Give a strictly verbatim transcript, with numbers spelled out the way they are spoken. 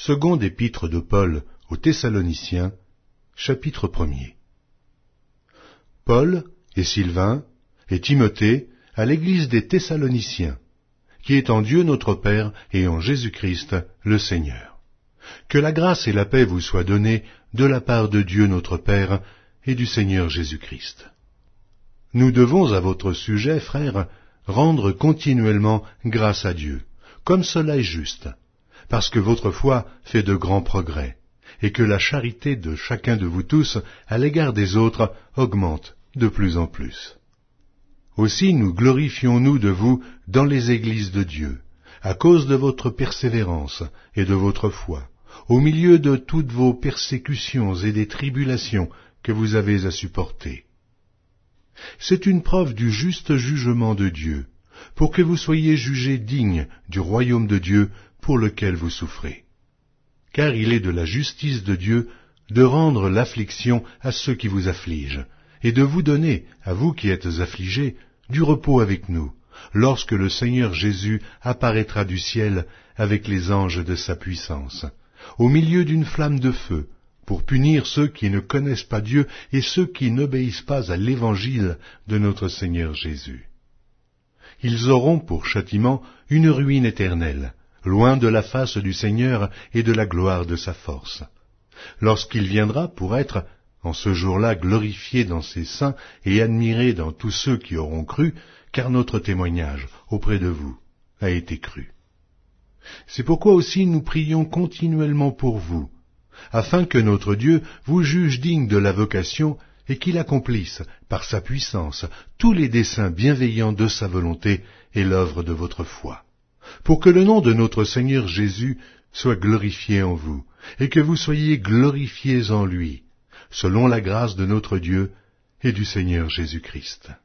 Seconde épître de Paul aux Thessaloniciens, chapitre premier. Paul et Sylvain et Timothée à l'église des Thessaloniciens, qui est en Dieu notre Père et en Jésus-Christ le Seigneur. Que la grâce et la paix vous soient données de la part de Dieu notre Père et du Seigneur Jésus-Christ. Nous devons à votre sujet, frères, rendre continuellement grâce à Dieu, comme cela est juste, parce que votre foi fait de grands progrès, et que la charité de chacun de vous tous à l'égard des autres augmente de plus en plus. Aussi nous glorifions-nous de vous dans les églises de Dieu, à cause de votre persévérance et de votre foi, au milieu de toutes vos persécutions et des tribulations que vous avez à supporter. C'est une preuve du juste jugement de Dieu, pour que vous soyez jugés dignes du royaume de Dieu pour lequel vous souffrez. Car il est de la justice de Dieu de rendre l'affliction à ceux qui vous affligent, et de vous donner, à vous qui êtes affligés, du repos avec nous, lorsque le Seigneur Jésus apparaîtra du ciel avec les anges de sa puissance, au milieu d'une flamme de feu, pour punir ceux qui ne connaissent pas Dieu et ceux qui n'obéissent pas à l'évangile de notre Seigneur Jésus. Ils auront pour châtiment une ruine éternelle, loin de la face du Seigneur et de la gloire de sa force, lorsqu'il viendra pour être, en ce jour-là, glorifié dans ses saints et admiré dans tous ceux qui auront cru, car notre témoignage auprès de vous a été cru. C'est pourquoi aussi nous prions continuellement pour vous, afin que notre Dieu vous juge digne de la vocation et qu'il accomplisse, par sa puissance, tous les desseins bienveillants de sa volonté et l'œuvre de votre foi, pour que le nom de notre Seigneur Jésus soit glorifié en vous, et que vous soyez glorifiés en lui, selon la grâce de notre Dieu et du Seigneur Jésus-Christ.